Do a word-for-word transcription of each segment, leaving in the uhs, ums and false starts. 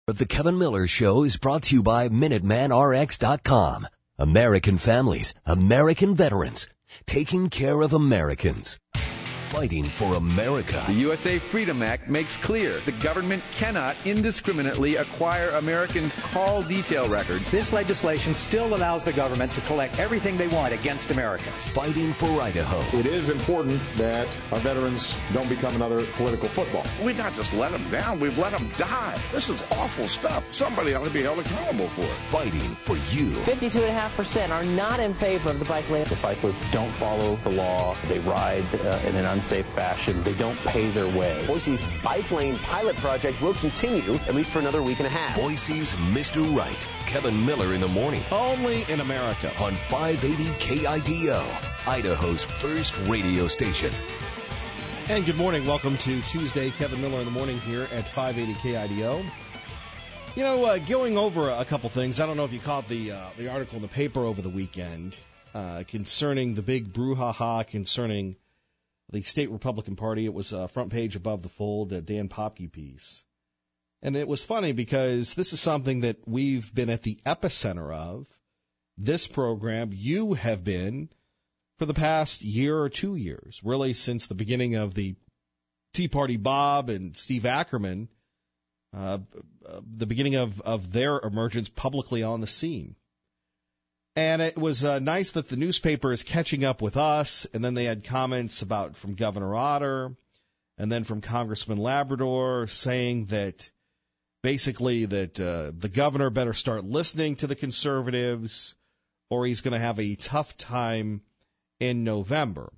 of the Kevin Miller Show is brought to you by Minuteman R X dot com. American families, American veterans, taking care of Americans. Fighting for America. The U S A Freedom Act makes clear the government cannot indiscriminately acquire Americans' call detail records. This legislation still allows the government to collect everything they want against Americans. Fighting for Idaho. It is important that our veterans don't become another political football. We not just let them down, we've let them die. This is awful stuff. Somebody ought to be held accountable for it. Fighting for you. fifty-two point five percent are not in favor of the bike lane. The cyclists don't follow the law. They ride uh, in an unsafe fashion. They don't pay their way. Boise's bike lane pilot project will continue at least for another week and a half. Boise's Mister Right. Kevin Miller in the morning. Only in America. On five eighty K I D O, Idaho's first radio station. And good morning. Welcome to Tuesday. Kevin Miller in the morning here at five eighty K I D O. You know, uh, going over a couple things. I don't know if you caught the uh, the article in the paper over the weekend uh, concerning the big brouhaha concerning the state Republican Party. It was uh, front page above the fold, a Dan Popke piece. And it was funny because this is something that we've been at the epicenter of. This program, you have been for the past year or two years, really since the beginning of the Tea Party Bob and Steve Ackerman, uh, the beginning of, of their emergence publicly on the scene. And it was uh, nice that the newspaper is catching up with us, and then they had comments about from Governor Otter, and then from Congressman Labrador saying that basically that uh, the governor better start listening to the conservatives, or he's going to have a tough time in November.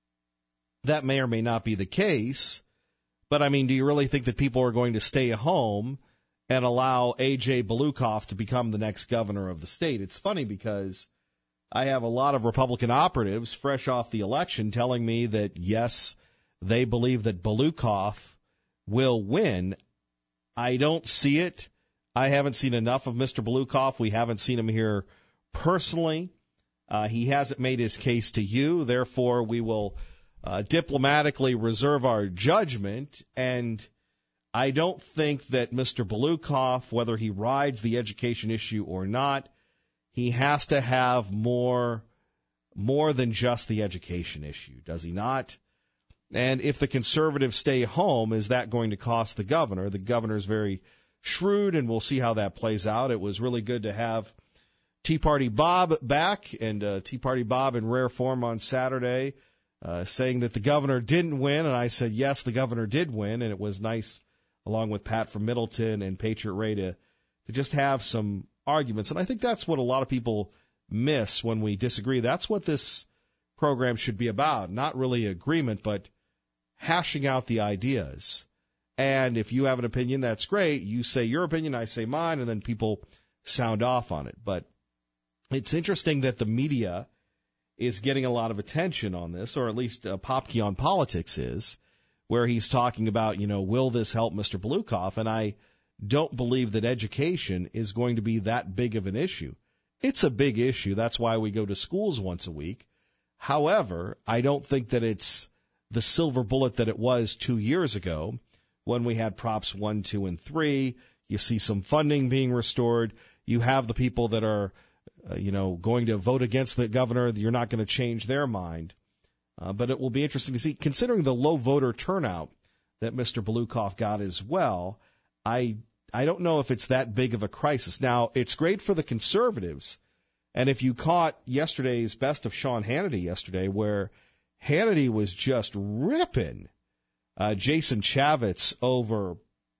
That may or may not be the case, but I mean, do you really think that people are going to stay home and allow A J Belukoff to become the next governor of the state? It's funny because I have a lot of Republican operatives fresh off the election telling me that, yes, they believe that Belukoff will win. I don't see it. I haven't seen enough of Mister Belukoff. We haven't seen him here personally. Uh, he hasn't made his case to you. Therefore, we will uh, diplomatically reserve our judgment. And I don't think that Mister Belukoff, whether he rides the education issue or not, he has to have more, more than just the education issue, does he not? And if the conservatives stay home, is that going to cost the governor? The governor's very shrewd, and we'll see how that plays out. It was really good to have Tea Party Bob back, and uh, Tea Party Bob in rare form on Saturday, uh, saying that the governor didn't win, and I said, yes, the governor did win, and it was nice, along with Pat from Middleton and Patriot Ray, to, to just have some arguments. And I think that's what a lot of people miss when we disagree. That's what this program should be about, not really agreement, but hashing out the ideas. And if you have an opinion, that's great. You say your opinion, I say mine, and then people sound off on it. But it's interesting that the media is getting a lot of attention on this, or at least uh, Popke on Politics is, where he's talking about, you know, will this help Mister Belukoff? And I don't believe that education is going to be that big of an issue. It's a big issue. That's why we go to schools once a week. However, I don't think that it's the silver bullet that it was two years ago when we had Props one, two, and three. You see some funding being restored. You have the people that are, uh, you know, going to vote against the governor. You're not going to change their mind. Uh, but it will be interesting to see, considering the low voter turnout that Mister Belukoff got as well. I I don't know if it's that big of a crisis. Now, it's great for the conservatives. And if you caught yesterday's Best of Sean Hannity yesterday, where Hannity was just ripping uh, Jason Chaffetz over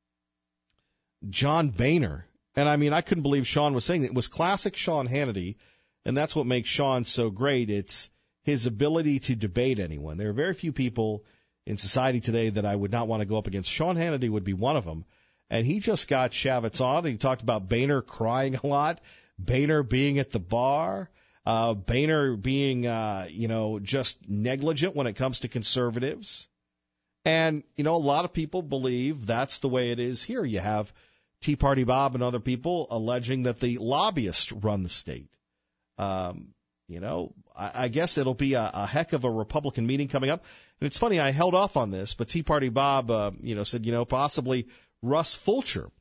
John Boehner. And, I mean, I couldn't believe Sean was saying it. It was classic Sean Hannity, and that's what makes Sean so great. It's his ability to debate anyone. There are very few people in society today that I would not want to go up against. Sean Hannity would be one of them. And he just got Chaffetz on. He talked about Boehner crying a lot, Boehner being at the bar, uh, Boehner being, uh, you know, just negligent when it comes to conservatives. And, you know, a lot of people believe that's the way it is here. You have Tea Party Bob and other people alleging that the lobbyists run the state. Um, you know, I, I guess it'll be a, a heck of a Republican meeting coming up. And it's funny, I held off on this, but Tea Party Bob, uh, you know, said, you know, possibly Russ Fulcher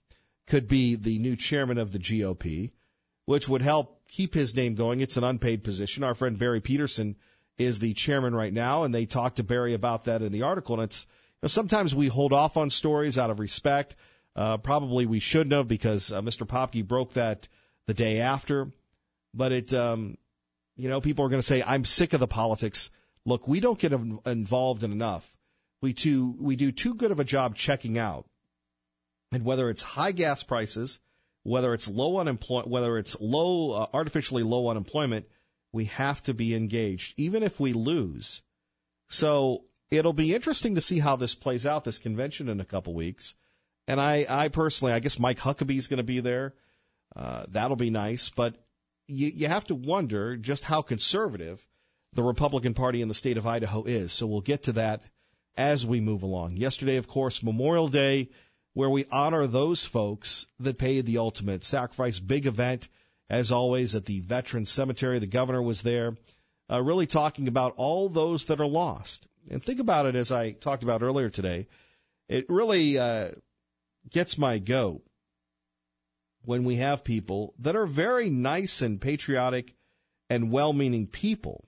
could be the new chairman of the G O P, which would help keep his name going. It's an unpaid position. Our friend Barry Peterson is the chairman right now, and they talked to Barry about that in the article. And it's, you know, sometimes we hold off on stories out of respect. Uh, probably we shouldn't have, because uh, Mister Popke broke that the day after. But it, um, you know, people are going to say, I'm sick of the politics. Look, we don't get involved in enough. We too, we do too good of a job checking out. And whether it's high gas prices, whether it's low unemployment, whether it's low, uh, artificially low unemployment, we have to be engaged, even if we lose. So it'll be interesting to see how this plays out, this convention, in a couple weeks. And I, I personally, I guess Mike Huckabee's going to be there. Uh, that'll be nice. But you, you have to wonder just how conservative the Republican Party in the state of Idaho is. So we'll get to that as we move along. Yesterday, of course, Memorial Day, where we honor those folks that paid the ultimate sacrifice. Big event, as always, at the Veterans Cemetery. The governor was there, uh, really talking about all those that are lost. And think about it, as I talked about earlier today, it really uh, gets my goat when we have people that are very nice and patriotic and well-meaning people,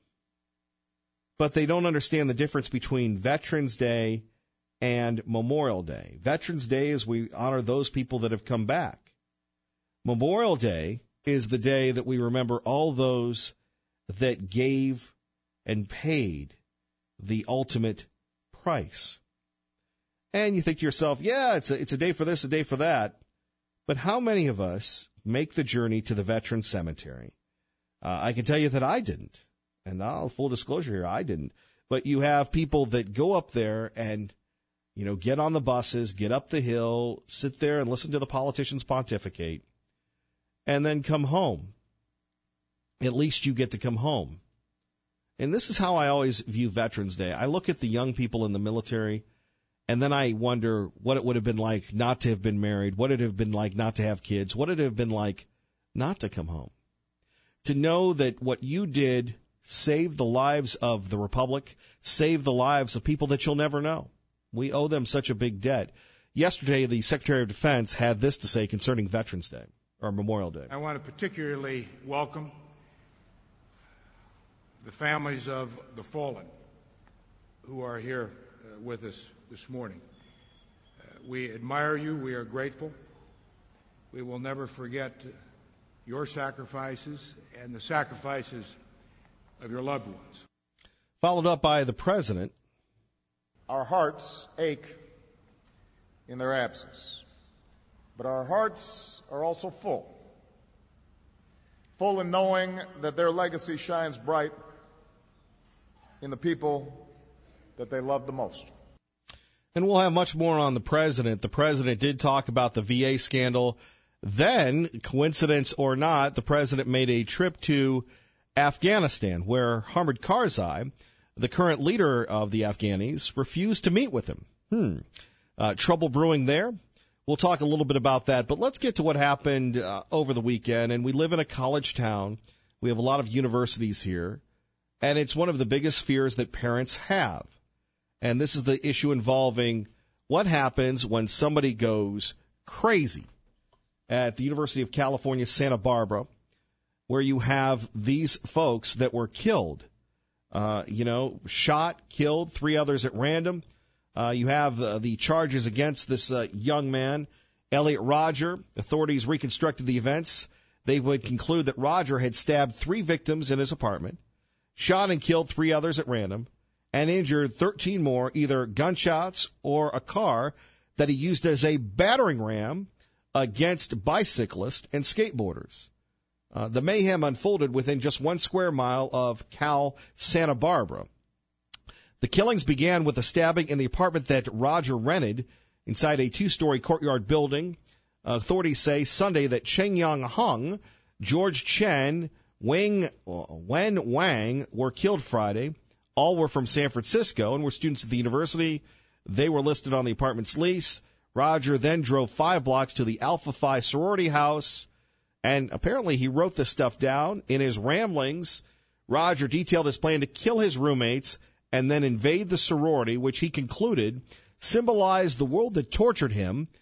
but they don't understand the difference between Veterans Day and Memorial Day. Veterans Day is we honor those people that have come back. Memorial Day is the day that we remember all those that gave and paid the ultimate price. And you think to yourself, yeah, it's a, it's a day for this, a day for that. But how many of us make the journey to the Veterans Cemetery? Uh, I can tell you that I didn't. And I'll full disclosure here, I didn't. But you have people that go up there and, you know, get on the buses, get up the hill, sit there and listen to the politicians pontificate, and then come home. At least you get to come home. And this is how I always view Veterans Day. I look at the young people in the military, and then I wonder what it would have been like not to have been married, what it would have been like not to have kids, what it would have been like not to come home. To know that what you did saved the lives of the Republic, saved the lives of people that you'll never know. We owe them such a big debt. Yesterday, the Secretary of Defense had this to say concerning Veterans Day, or Memorial Day. I want to particularly welcome the families of the fallen who are here uh, with us this morning. Uh, we admire you. We are grateful. We will never forget your sacrifices and the sacrifices of your loved ones. Followed up by the President. Our hearts ache in their absence, but our hearts are also full. Full in knowing that their legacy shines bright in the people that they love the most. And we'll have much more on the President. The President did talk about the V A scandal. Then, coincidence or not, the President made a trip to Afghanistan, where Hamid Karzai, the current leader of the Afghanis, refused to meet with him. Hmm. Uh, trouble brewing there. We'll talk a little bit about that, but let's get to what happened uh, over the weekend. And we live in a college town. We have a lot of universities here, and it's one of the biggest fears that parents have. And this is the issue involving what happens when somebody goes crazy at the University of California, Santa Barbara, where you have these folks that were killed, uh, you know, shot, killed, three others at random. Uh, you have uh, the charges against this uh, young man, Elliot Rodger. Authorities reconstructed the events. They would conclude that Rodger had stabbed three victims in his apartment, shot and killed three others at random, and injured thirteen more, either gunshots or a car that he used as a battering ram against bicyclists and skateboarders. Uh, the mayhem unfolded within just one square mile of Cal Santa Barbara. The killings began with a stabbing in the apartment that Rodger rented inside a two-story courtyard building. Uh, authorities say Sunday that Cheng Yang Hung, George Chen, Wang, Wen Wang were killed Friday. All were from San Francisco and were students at the university. They were listed on the apartment's lease. Rodger then drove five blocks to the Alpha Phi sorority house, and apparently he wrote this stuff down. In his ramblings, Rodger detailed his plan to kill his roommates and then invade the sorority, which he concluded symbolized the world that tortured him,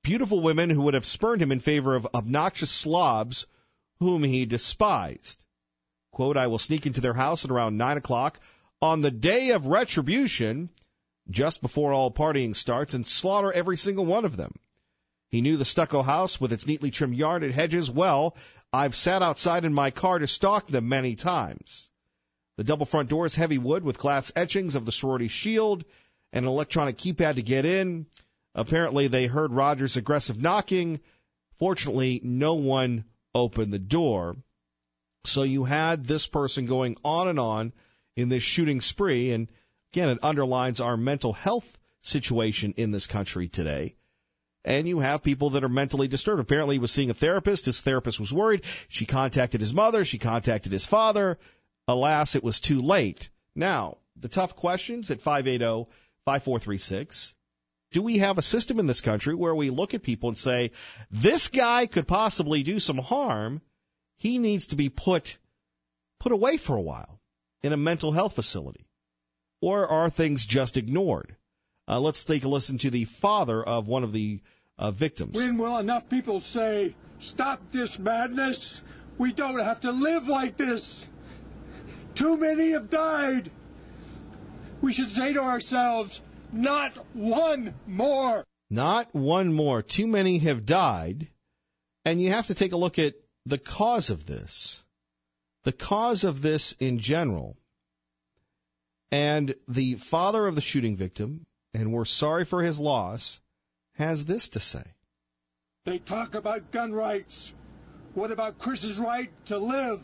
beautiful women who would have spurned him in favor of obnoxious slobs whom he despised. Quote, I will sneak into their house at around nine o'clock on the day of retribution, just before all partying starts, and slaughter every single one of them. He knew the stucco house with its neatly trimmed yard and hedges well. I've sat outside in my car to stalk them many times. The double front door is heavy wood with glass etchings of the sorority shield and an electronic keypad to get in. Apparently, they heard Rogers' aggressive knocking. Fortunately, no one opened the door. So you had this person going on and on in this shooting spree. And again, it underlines our mental health situation in this country today. And you have people that are mentally disturbed. Apparently, he was seeing a therapist. His therapist was worried. She contacted his mother. She contacted his father. Alas, it was too late. Now, the tough questions at five eight zero, five four three six. Do we have a system in this country where we look at people and say, this guy could possibly do some harm. He needs to be put put away for a while in a mental health facility? Or are things just ignored? Uh, let's take a listen to the father of one of the uh, victims. When will enough people say, stop this madness? We don't have to live like this. Too many have died. We should say to ourselves, not one more. Not one more. Too many have died. And you have to take a look at the cause of this. The cause of this in general. And the father of the shooting victim, and we're sorry for his loss, has this to say. They talk about gun rights. What about Chris's right to live?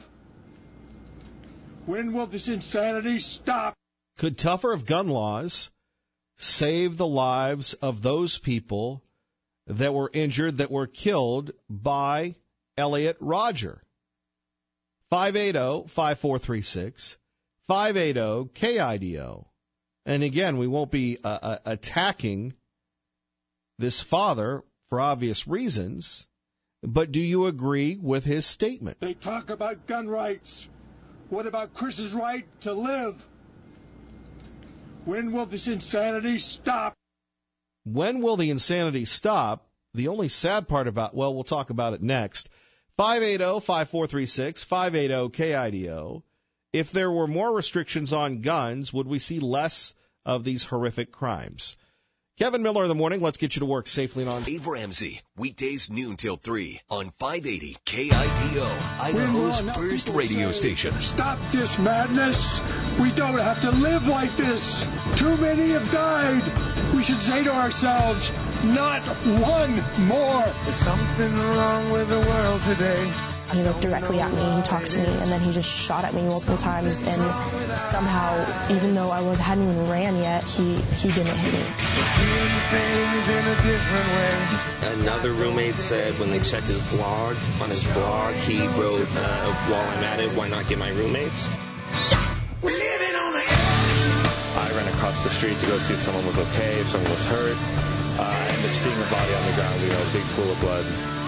When will this insanity stop? Could tougher gun laws save the lives of those people that were injured, that were killed by Elliot Rodger? five eight zero, five four three six, five eight zero, K I D O. And again, we won't be uh, uh, attacking this father for obvious reasons, but do you agree with his statement? They talk about gun rights. What about Chris's right to live? When will this insanity stop? When will the insanity stop? The only sad part about, well, we'll talk about it next. five eight zero, five four three six, five eight zero, K I D O. If there were more restrictions on guns, would we see less of these horrific crimes? Kevin Miller in the morning. Let's get you to work safely and on. Dave Ramsey, weekdays noon till three on five eighty K I D O, Idaho's first radio station. Stop this madness. We don't have to live like this. Too many have died. We should say to ourselves, not one more. There's something wrong with the world today. He looked directly at me, he talked to me, and then he just shot at me multiple times, and somehow, even though I was hadn't even ran yet, he, he didn't hit me. We're seeing things in a different way. Another roommate said when they checked his blog, on his blog, he wrote, uh, while I'm at it, why not get my roommates? We're living on the edge. I ran across the street to go see if someone was okay, if someone was hurt. Uh, I ended up seeing a body on the ground, you know, a big pool of blood.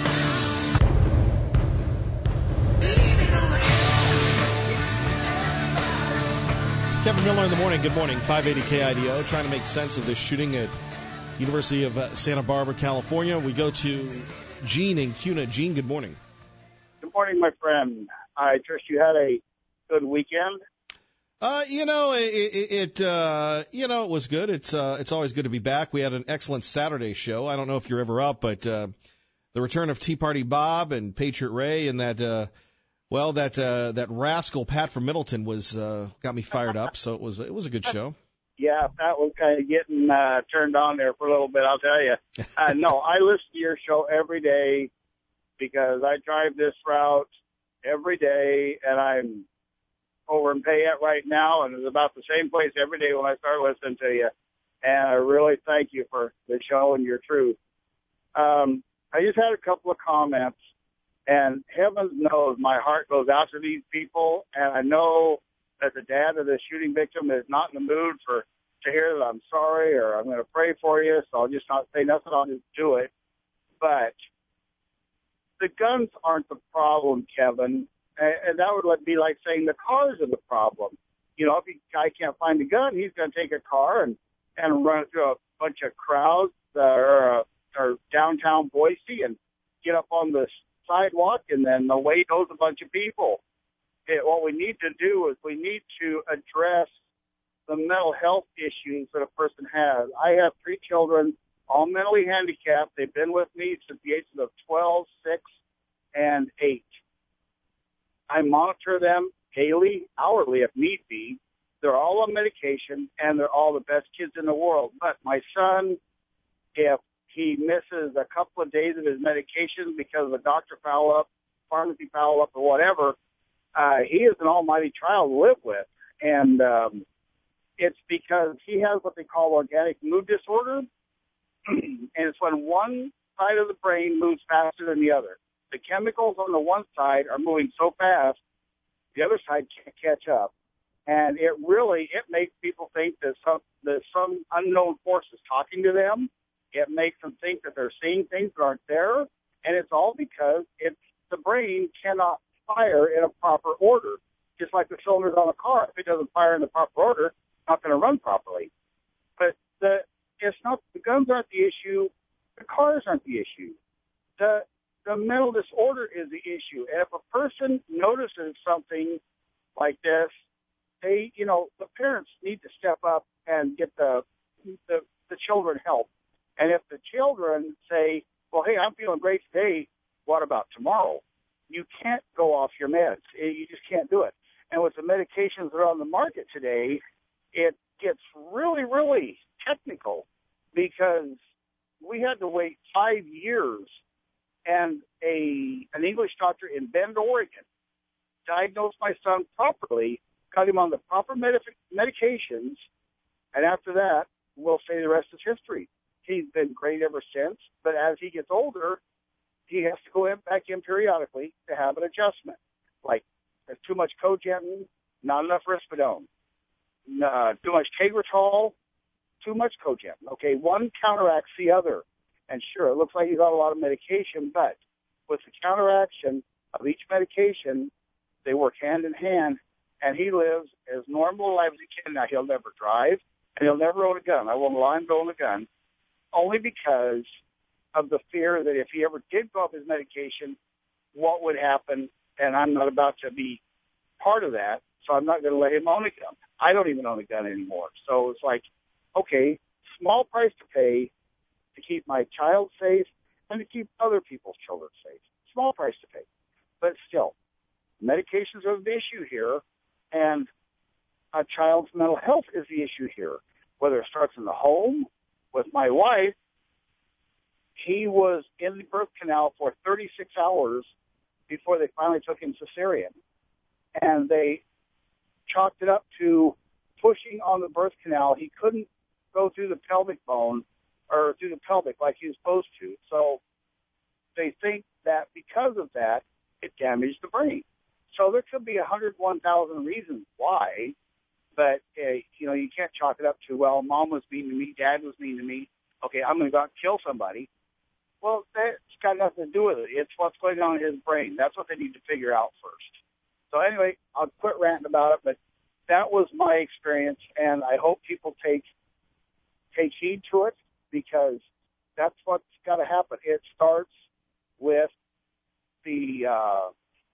Kevin Miller in the morning. Good morning. five eighty K I D O. Trying to make sense of this shooting at University of uh, Santa Barbara, California. We go to Gene in Cuna. Gene, good morning. Good morning, my friend. I trust you had a good weekend. Uh, you know, it, it, it uh, you know, it was good. It's, uh, it's always good to be back. We had an excellent Saturday show. I don't know if you're ever up, but, uh, the return of Tea Party Bob and Patriot Ray and that, uh, well, that, uh, that rascal Pat from Middleton was, uh, got me fired up. So it was, it was a good show. Yeah, Pat was kind of getting, uh, turned on there for a little bit, I'll tell you. Uh, no, I listen to your show every day because I drive this route every day and I'm over in Payette right now, and it's about the same place every day when I start listening to you. And I really thank you for the show and your truth. Um, I just had a couple of comments, and heaven knows my heart goes out to these people, and I know that the dad of the shooting victim is not in the mood for to hear that I'm sorry or I'm going to pray for you, so I'll just not say nothing. I'll just do it. But the guns aren't the problem, Kevin. And that would be like saying the cars are the problem. You know, if a guy can't find a gun, he's going to take a car and, and run it through a bunch of crowds uh, or a or downtown Boise and get up on the sidewalk, and then away goes a bunch of people. It, what we need to do is we need to address the mental health issues that a person has. I have three children, all mentally handicapped. They've been with me since the ages of twelve, six, and eight. I monitor them daily, hourly if need be. They're all on medication, and they're all the best kids in the world. But my son, if he misses a couple of days of his medication because the doctor foul up, pharmacy foul up, or whatever, uh, he is an almighty trial to live with. And um, it's because he has what they call organic mood disorder, and it's when one side of the brain moves faster than the other. The chemicals on the one side are moving so fast, the other side can't catch up. And it really, it makes people think that some, that some unknown force is talking to them. It makes them think that they're seeing things that aren't there. And it's all because it's, the brain cannot fire in a proper order. Just like the cylinders on a car. If it doesn't fire in the proper order, it's not going to run properly. But the, it's not, the guns aren't the issue. The cars aren't the issue. The, the mental disorder is the issue. And if a person notices something like this, they, you know, the parents need to step up and get the, the, the children help. And if the children say, well, hey, I'm feeling great today, what about tomorrow? You can't go off your meds. You just can't do it. And with the medications that are on the market today, it gets really, really technical because we had to wait five years and a an English doctor in Bend, Oregon, diagnosed my son properly, got him on the proper med- medications, and after that, we'll say the rest is history. He's been great ever since, but as he gets older, he has to go in, back in periodically to have an adjustment. Like, there's too much cogentin, not enough risperidone. Uh, too much Tegretol, too much cogentin. Okay, one counteracts the other. And sure, it looks like he's on a lot of medication, but with the counteraction of each medication, they work hand in hand, and he lives as normal a life as he can. Now, he'll never drive, and he'll never own a gun. I won't allow him to own a gun, only because of the fear that if he ever did go off his medication, what would happen, and I'm not about to be part of that, so I'm not going to let him own a gun. I don't even own a gun anymore. So it's like, okay, small price to pay to keep my child safe and to keep other people's children safe. Small price to pay. But still, medications are the issue here, and a child's mental health is the issue here. Whether it starts in the home, with my wife, he was in the birth canal for thirty-six hours before they finally took him cesarean. And they chalked it up to pushing on the birth canal. He couldn't go through the pelvic bone or through the pelvic like he was supposed to. So they think that because of that, it damaged the brain. So there could be one hundred one thousand reasons why, but, uh, you know, you can't chalk it up to, well, mom was mean to me, dad was mean to me, okay, I'm going to go out and kill somebody. Well, that's got nothing to do with it. It's what's going on in his brain. That's what they need to figure out first. So anyway, I'll quit ranting about it, but that was my experience, and I hope people take take heed to it, because that's what's got to happen. It starts with the uh,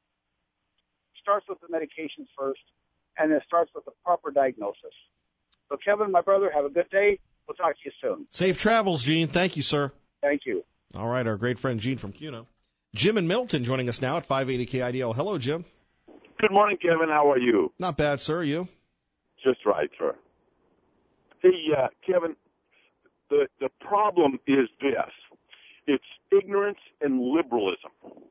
starts with the medications first, and it starts with the proper diagnosis. So, Kevin, my brother, have a good day. We'll talk to you soon. Safe travels, Gene. Thank you, sir. Thank you. All right, our great friend Gene from Cuno. Jim in Middleton joining us now at five eighty K I D O. Hello, Jim. Good morning, Kevin. How are you? Not bad, sir. You? Just right, sir. Hey, uh, Kevin, the the problem is this. It's ignorance and liberalism.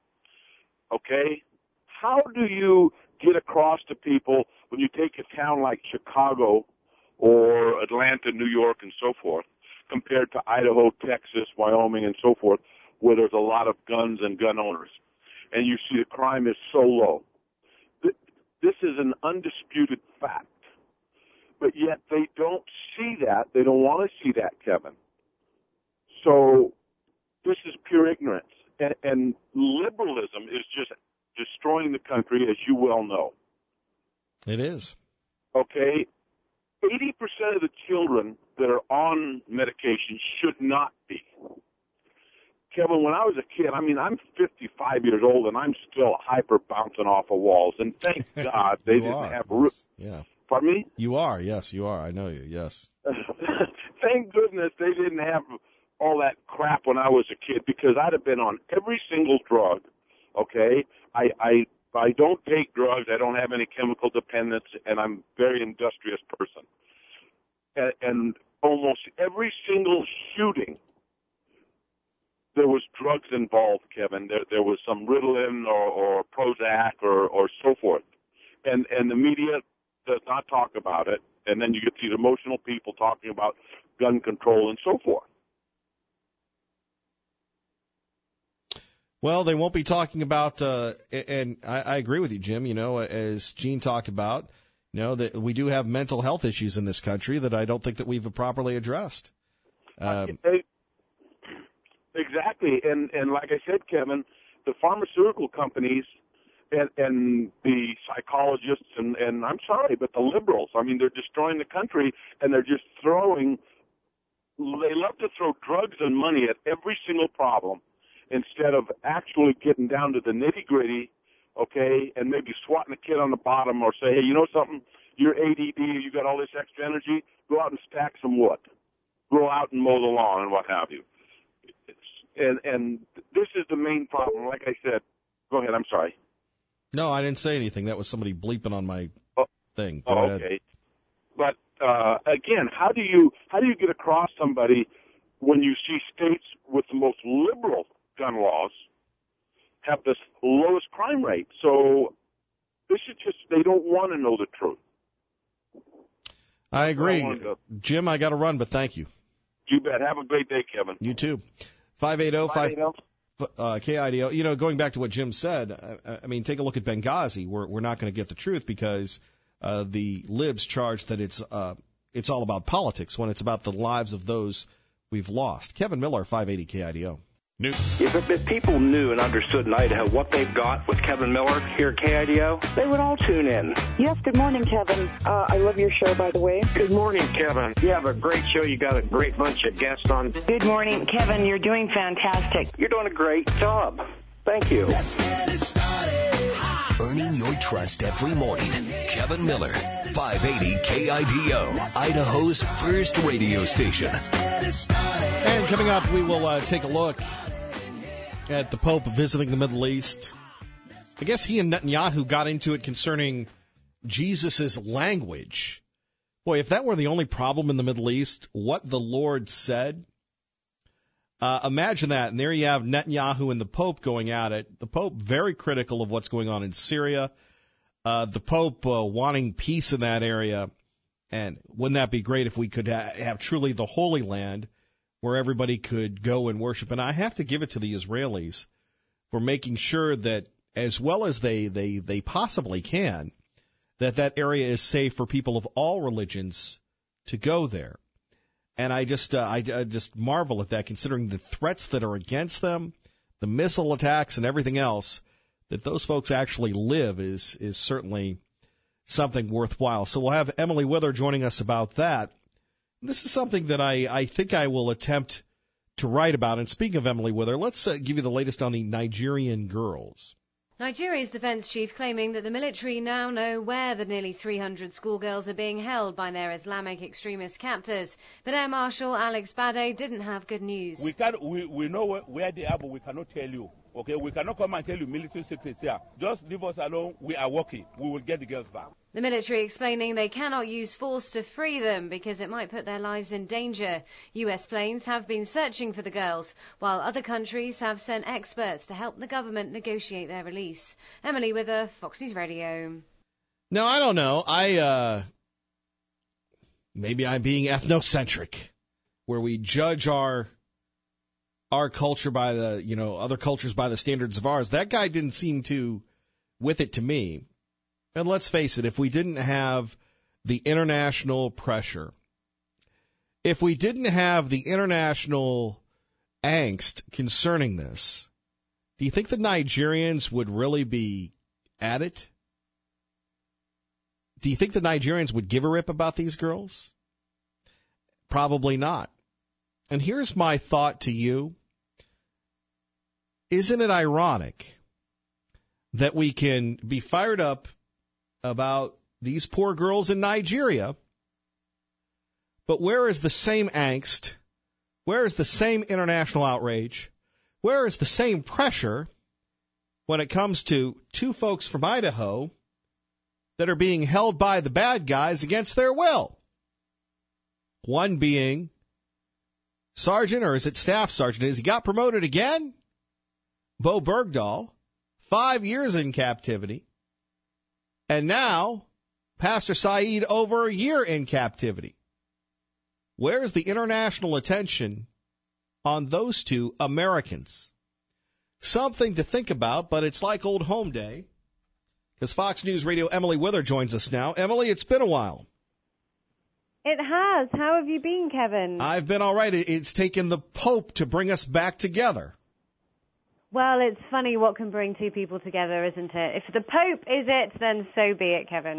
Okay? How do you get across to people when you take a town like Chicago or Atlanta, New York, and so forth, compared to Idaho, Texas, Wyoming, and so forth, where there's a lot of guns and gun owners, and you see the crime is so low? This is an undisputed fact. But yet they don't see that. They don't want to see that, Kevin. So this is pure ignorance. And, and liberalism is just destroying the country, as you well know. It is. Okay? eighty percent of the children that are on medication should not be. Kevin, when I was a kid, I mean, I'm fifty-five years old, and I'm still hyper bouncing off of walls. And thank God they didn't are. have roof. Yeah. Pardon me? You are. Yes, you are. I know you. Yes. Thank goodness they didn't have all that crap when I was a kid, because I'd have been on every single drug. Okay, I I I don't take drugs. I don't have any chemical dependence, and I'm a very industrious person. And, and almost every single shooting, there was drugs involved, Kevin. There there was some Ritalin or, or Prozac or, or so forth. And and the media does not talk about it. And then you get these emotional people talking about gun control and so forth. Well, they won't be talking about, uh, and I, I agree with you, Jim, you know, as Gene talked about, you know, that we do have mental health issues in this country that I don't think that we've properly addressed. Um, Exactly, and and like I said, Kevin, the pharmaceutical companies and and the psychologists and and I'm sorry, but the liberals, I mean, they're destroying the country, and they're just throwing. They love to throw drugs and money at every single problem, instead of actually getting down to the nitty gritty, okay, and maybe swatting a kid on the bottom or say, hey, you know something, you're A D D, you got all this extra energy, go out and stack some wood, go out and mow the lawn and what have you. And and this is the main problem. Like I said, go ahead. I'm sorry. No, I didn't say anything. That was somebody bleeping on my oh, thing. Go oh, ahead. Okay. But uh, again, how do you how do you get across somebody when you see states with the most liberal gun laws have the lowest crime rate? So this is just they don't want to know the truth. I agree, I to... Jim. I got to run, but thank you. You bet. Have a great day, Kevin. You too. five eight zero five K I D O. You know, going back to what Jim said, I, I mean, take a look at Benghazi. We're, we're not going to get the truth because uh, the libs charge that it's uh, it's all about politics when it's about the lives of those we've lost. Kevin Miller, five eighty K I D O. If, if people knew and understood in Idaho what they've got with Kevin Miller here at K I D O, they would all tune in. Yes, good morning, Kevin. Uh, I love your show, by the way. Good morning, Kevin. You have a great show. You got a great bunch of guests on. Good morning, Kevin. You're doing fantastic. You're doing a great job. Thank you. Let's get it started. Earning your trust every morning. Kevin Miller, five eighty K I D O, Idaho's first radio station. And coming up, we will uh, take a look at the Pope visiting the Middle East. I guess he and Netanyahu got into it concerning Jesus' language. Boy, if that were the only problem in the Middle East, what the Lord said, uh, imagine that. And there you have Netanyahu and the Pope going at it. The Pope very critical of what's going on in Syria. Uh, the Pope uh, wanting peace in that area. And wouldn't that be great if we could ha- have truly the Holy Land where everybody could go and worship. And I have to give it to the Israelis for making sure that, as well as they, they, they possibly can, that that area is safe for people of all religions to go there. And I just uh, I, I just marvel at that, considering the threats that are against them, the missile attacks and everything else, that those folks actually live is is certainly something worthwhile. So we'll have Emily Wither joining us about that. This is something that I, I think I will attempt to write about. And speaking of Emily Wither, let's uh, give you the latest on the Nigerian girls. Nigeria's defence chief claiming that the military now know where the nearly three hundred schoolgirls are being held by their Islamic extremist captors. But Air Marshal Alex Bade didn't have good news. We, can, we, we know where, where they are, but we cannot tell you. Okay, we cannot come and tell you military secrets here. Just leave us alone. We are working. We will get the girls back. The military explaining they cannot use force to free them because it might put their lives in danger. U S planes have been searching for the girls, while other countries have sent experts to help the government negotiate their release. Emily Wither, Fox News Radio. No, I don't know. I, uh, maybe I'm being ethnocentric, where we judge our our culture by the, you know, other cultures by the standards of ours. That guy didn't seem to with it to me. And let's face it, if we didn't have the international pressure, if we didn't have the international angst concerning this, do you think the Nigerians would really be at it? Do you think the Nigerians would give a rip about these girls? Probably not. And here's my thought to you. isn't it ironic that we can be fired up about these poor girls in Nigeria, but where is the same angst? Where is the same international outrage? Where is the same pressure when it comes to two folks from Idaho that are being held by the bad guys against their will? One being Sergeant, or is it Staff Sergeant? Has he got promoted again? Bo Bergdahl, five years in captivity. And now, Pastor Saeed over a year in captivity. Where's the international attention on those two Americans? Something to think about, but it's like old home day. Because Fox News Radio Emily Wither joins us now. Emily, it's been a while. It has. How have you been, Kevin? I've been all right. It's taken the Pope to bring us back together. Well, it's funny what can bring two people together, isn't it? If the Pope is it, then so be it, Kevin.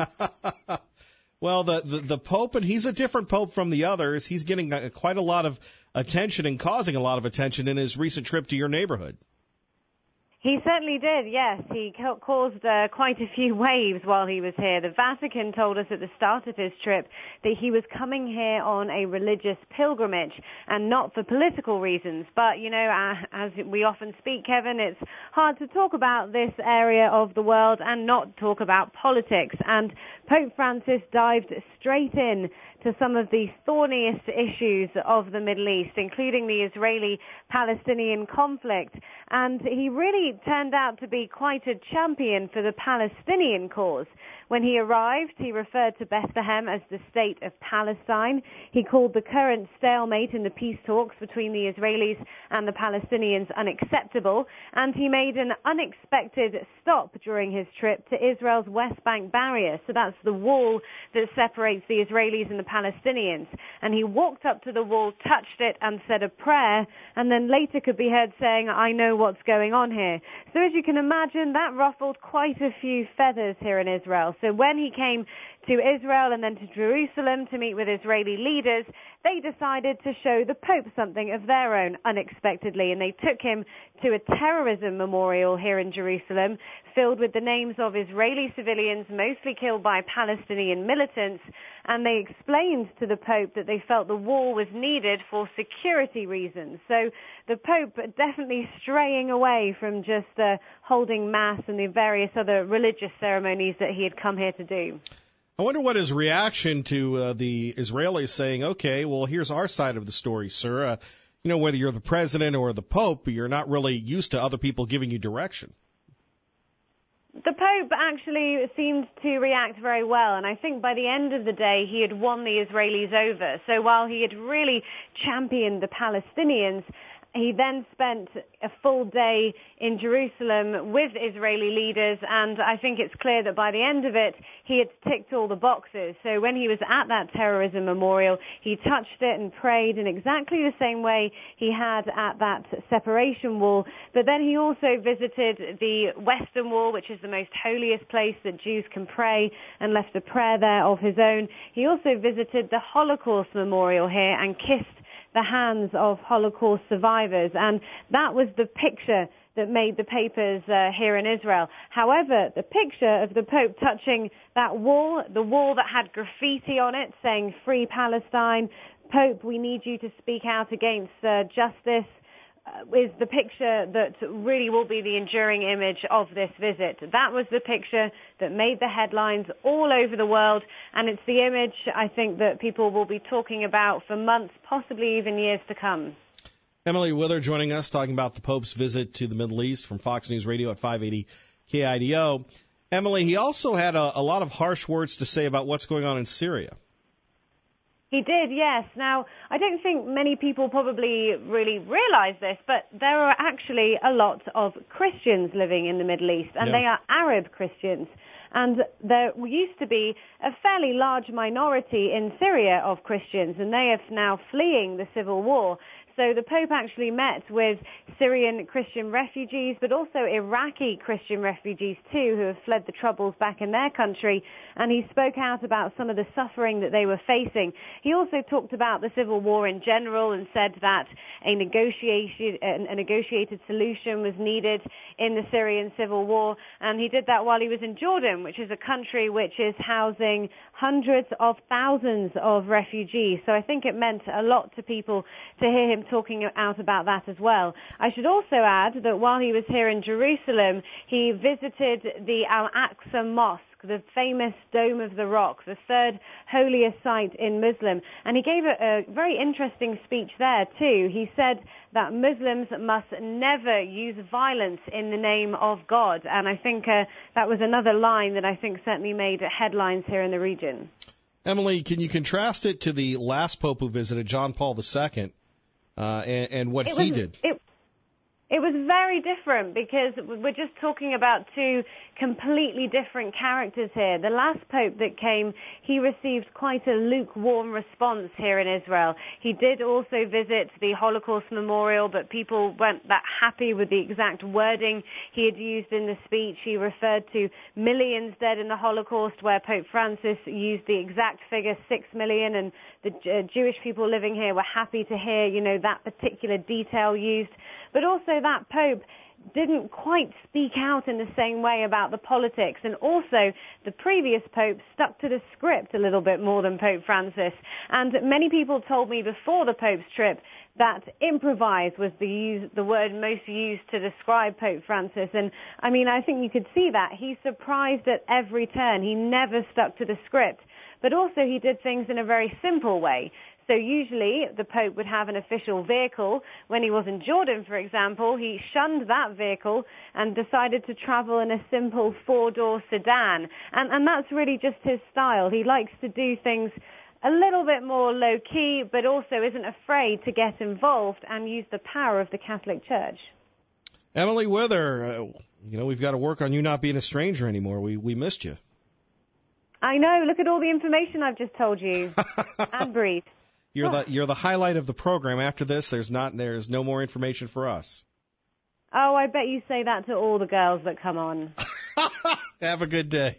Well, the, the, the Pope, and he's a different Pope from the others. He's getting a, quite a lot of attention and causing a lot of attention in his recent trip to your neighborhood. He certainly did, yes. He caused uh, quite a few waves while he was here. The Vatican told us at the start of his trip that he was coming here on a religious pilgrimage and not for political reasons. But, you know, uh, as we often speak, Kevin, it's hard to talk about this area of the world and not talk about politics. And Pope Francis dived straight in to some of the thorniest issues of the Middle East, including the Israeli-Palestinian conflict. And he really turned out to be quite a champion for the Palestinian cause. When he arrived, he referred to Bethlehem as the state of Palestine. He called the current stalemate in the peace talks between the Israelis and the Palestinians unacceptable. And he made an unexpected stop during his trip to Israel's West Bank barrier. So that's the wall that separates the Israelis and the Palestinians. And he walked up to the wall, touched it, and said a prayer, and then later could be heard saying, "I know what's going on here." So as you can imagine, that ruffled quite a few feathers here in Israel. So when he came to Israel and then to Jerusalem to meet with Israeli leaders, they decided to show the Pope something of their own unexpectedly, and they took him to a terrorism memorial here in Jerusalem filled with the names of Israeli civilians mostly killed by Palestinian militants, and they explained to the Pope that they felt the wall was needed for security reasons. So the Pope definitely straying away from just uh, holding Mass and the various other religious ceremonies that he had come here to do. I wonder what his reaction to uh, the Israelis saying, okay, well, here's our side of the story, sir. Uh, you know, whether you're the president or the Pope, you're not really used to other people giving you direction. The Pope actually seemed to react very well, and I think by the end of the day he had won the Israelis over. So while he had really championed the Palestinians, he then spent a full day in Jerusalem with Israeli leaders, and I think it's clear that by the end of it, he had ticked all the boxes. So when he was at that terrorism memorial, he touched it and prayed in exactly the same way he had at that separation wall. But then he also visited the Western Wall, which is the most holiest place that Jews can pray, and left a prayer there of his own. He also visited the Holocaust Memorial here and kissed the hands of Holocaust survivors, and that was the picture that made the papers uh, here in Israel. However, the picture of the Pope touching that wall, the wall that had graffiti on it saying "Free Palestine," "Pope, we need you to speak out against uh, justice," uh, is the picture that really will be the enduring image of this visit. That was the picture that made the headlines all over the world, and it's the image, I think, that people will be talking about for months, possibly even years to come. Emily Wither joining us, talking about the Pope's visit to the Middle East from Fox News Radio at five eighty K I D O. Emily, he also had a, a lot of harsh words to say about what's going on in Syria. He did, yes. Now, I don't think many people probably really realize this, but there are actually a lot of Christians living in the Middle East, and yeah. They are Arab Christians. And there used to be a fairly large minority in Syria of Christians, and they are now fleeing the civil war. So the Pope actually met with Syrian Christian refugees, but also Iraqi Christian refugees too, who have fled the troubles back in their country, and he spoke out about some of the suffering that they were facing. He also talked about the civil war in general and said that a negotiated, a negotiated solution was needed in the Syrian civil war, and he did that while he was in Jordan, which is a country which is housing hundreds of thousands of refugees. So I think it meant a lot to people to hear him talking out about that as well. I should also add that while he was here in Jerusalem, he visited the Al-Aqsa Mosque, the famous Dome of the Rock, the third holiest site in Muslim. And he gave a, a very interesting speech there too. He said that Muslims must never use violence in the name of God. And I think uh, that was another line that I think certainly made headlines here in the region. Emily, can you contrast it to the last Pope who visited, John Paul the Second, uh, and, and what it he was, did? It, It was very different because we're just talking about two completely different characters here. The last Pope that came, he received quite a lukewarm response here in Israel. He did also visit the Holocaust Memorial, but people weren't that happy with the exact wording he had used in the speech. He referred to millions dead in the Holocaust, where Pope Francis used the exact figure, six million, and the uh, Jewish people living here were happy to hear, you know, that particular detail used. But also that Pope didn't quite speak out in the same way about the politics. And also the previous Pope stuck to the script a little bit more than Pope Francis. And many people told me before the Pope's trip that improvise was the use, the word most used to describe Pope Francis. And I mean, I think you could see that. He surprised at every turn. He never stuck to the script. But also he did things in a very simple way. So usually the Pope would have an official vehicle. When he was in Jordan, for example, he shunned that vehicle and decided to travel in a simple four-door sedan. And, and that's really just his style. He likes to do things a little bit more low-key, but also isn't afraid to get involved and use the power of the Catholic Church. Emily Wither, uh, you know, we've got to work on you not being a stranger anymore. We we missed you. I know. Look at all the information I've just told you. And breathe. You're the you're the highlight of the program. After this, there's not there's no more information for us. Oh, I bet you say that to all the girls that come on. Have a good day.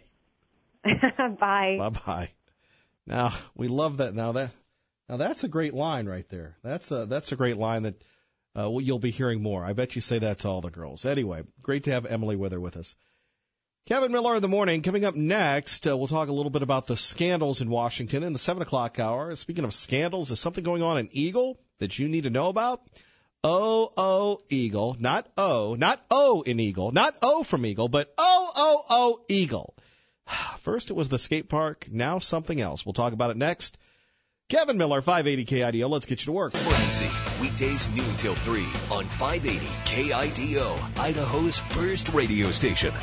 Bye. Bye bye. Now we love that. Now that now that's a great line right there. That's a that's a great line that uh, you'll be hearing more. I bet you say that to all the girls. Anyway, great to have Emily Wither with us. Kevin Miller in the morning. Coming up next, uh, we'll talk a little bit about the scandals in Washington in the seven o'clock hour. Speaking of scandals, is something going on in Eagle that you need to know about? O O Eagle, not O, not O in Eagle, not O from Eagle, but O O O Eagle. First it was the skate park, now something else. We'll talk about it next. Kevin Miller, five eighty K I D O. Let's get you to work. Frenzy, weekdays noon till three on five eighty K I D O, Idaho's first radio station.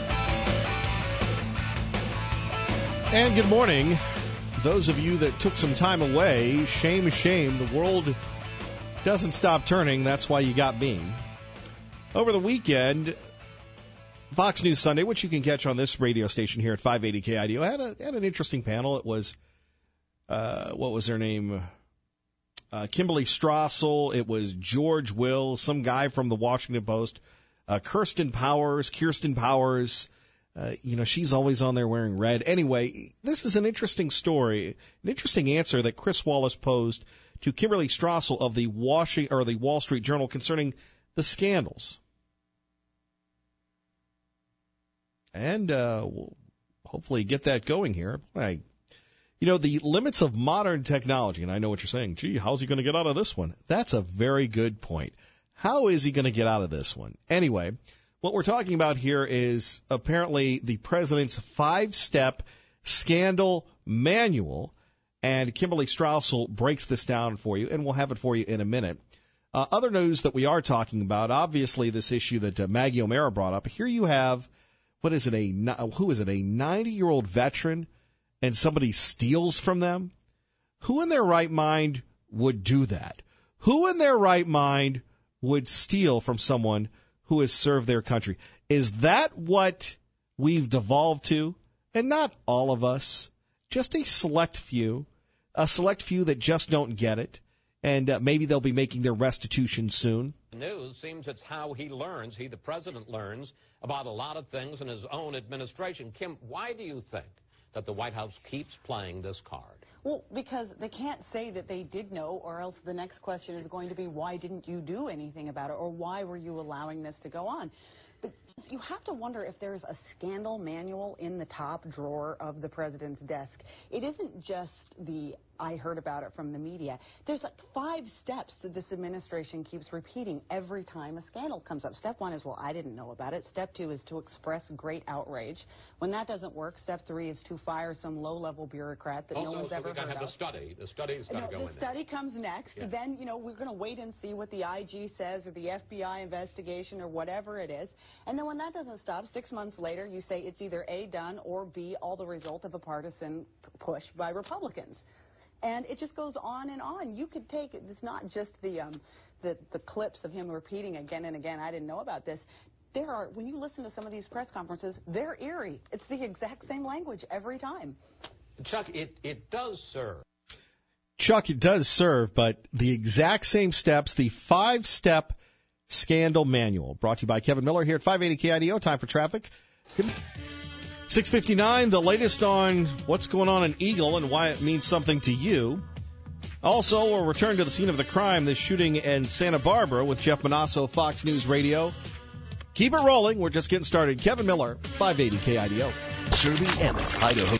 And good morning. Those of you that took some time away, shame, shame. The world doesn't stop turning. That's why you got me. Over the weekend, Fox News Sunday, which you can catch on this radio station here at five eighty K I D O, had, a, had an interesting panel. It was, uh, what was her name? Uh, Kimberly Strassel. It was George Will, some guy from the Washington Post. Uh, Kirsten Powers, Kirsten Powers. Uh, you know, she's always on there wearing red. Anyway, this is an interesting story, an interesting answer that Chris Wallace posed to Kimberly Strassel of the Washington or the Wall Street Journal concerning the scandals. And uh, we'll hopefully get that going here. I, you know, the limits of modern technology, and I know what you're saying. Gee, how's he going to get out of this one? That's a very good point. How is he going to get out of this one? Anyway, what we're talking about here is apparently the president's five-step scandal manual, and Kimberly Strassel breaks this down for you, and we'll have it for you in a minute. Uh, other news that we are talking about, obviously this issue that uh, Maggie O'Mara brought up. Here you have, what is it, a who is it, a ninety-year-old veteran, and somebody steals from them? Who in their right mind would do that? Who in their right mind would steal from someone who has served their country? Is that what we've devolved to? And not all of us, just a select few, a select few that just don't get it. and uh, maybe they'll be making their restitution soon. News seems it's how he learns, he the president learns about a lot of things in his own administration. Kim, why do you think that the White House keeps playing this card? Well, because they can't say that they did know, or else the next question is going to be, why didn't you do anything about it, or why were you allowing this to go on? But you have to wonder if there's a scandal manual in the top drawer of the president's desk. It isn't just the I heard about it from the media. There's like five steps that this administration keeps repeating every time a scandal comes up. Step one is, well, I didn't know about it. Step two is to express great outrage. When that doesn't work, step three is to fire some low-level bureaucrat that also, no one's so ever we got heard to have of. the study. The study's got to no, go the in study there. comes next. Yeah. Then, you know, we're going to wait and see what the I G says or the F B I investigation or whatever it is. And then when that doesn't stop, six months later, you say it's either A, done, or B, all the result of a partisan push by Republicans. And it just goes on and on. You could take, it's not just the, um, the, the clips of him repeating again and again, I didn't know about this. There are, when you listen to some of these press conferences, they're eerie. It's the exact same language every time. Chuck, it, it does serve. Chuck, it does serve, but the exact same steps, the five-step scandal manual, brought to you by Kevin Miller here at five eighty K I D O. Time for traffic. six fifty-nine, the latest on what's going on in Eagle and why it means something to you. Also, we'll return to the scene of the crime, the shooting in Santa Barbara with Jeff Manasso, Fox News Radio. Keep it rolling. We're just getting started. Kevin Miller, five eighty K I D O. Serving Emmett, Idaho.